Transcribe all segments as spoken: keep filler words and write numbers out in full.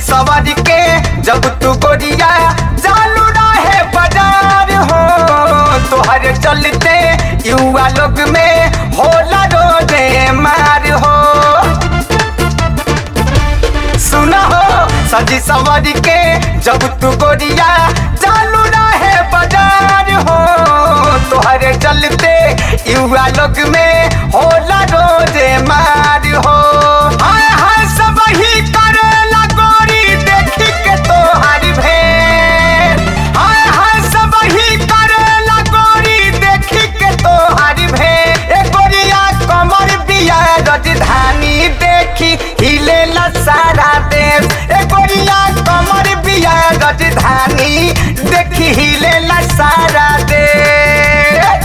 सवार के जब तू गोरिया चालू रहे बाजार हो, तोहरे चलते युवा लोग में होला रोजे मार हो। सुना हो सजी सवार के जब तू गोरिया चालू रहे बाजार हो, तोहरे चलते युवा लोग में होला रोजे मार हो। हाय हाय सब ही करेला गोरी देखी के तोहार भेर, हाय हाय सब ही करेला गोरी देखी के तोहार भेर। ए गोरिया कमर बिया राजधानी देखी हिलेला सारा देश, ए गोरिया कमर बिया राजधानी देखी हिलेला सारा देश।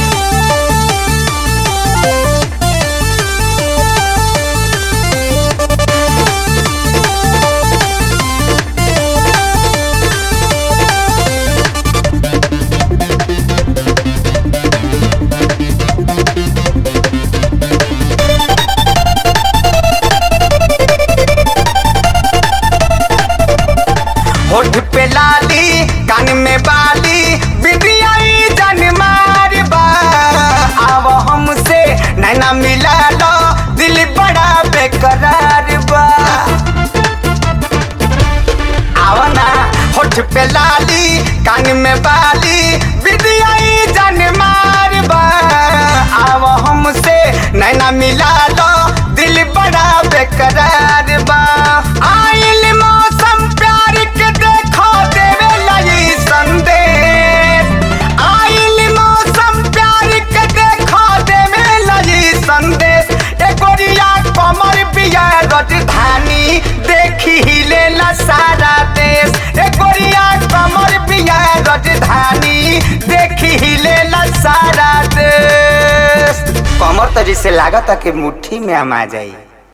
होठ पे लाली कान में बाली बिटियाई जान मार बा, आव हमसे नैना मिला लो दिल बड़ा बेकरार बा। आव ना होठ पे लाली कान में बाली बिटियाई जान मार बा, आव हमसे नैना मिला लो दिल बड़ा बेकरार बा। आइल मौसम प्यार के देखो देवे लगी संदेश, आइल मौसम प्यार के देखो देवे लगी संदेश। ए गोरिया कमर बिया राजधानी देखी हिलेला सारा देश, ए गोरिया कमर बिया राजधानी देखी हिलेला सारा देश। कमर तो जिसे लागत कि मुट्ठी में आमा जाई।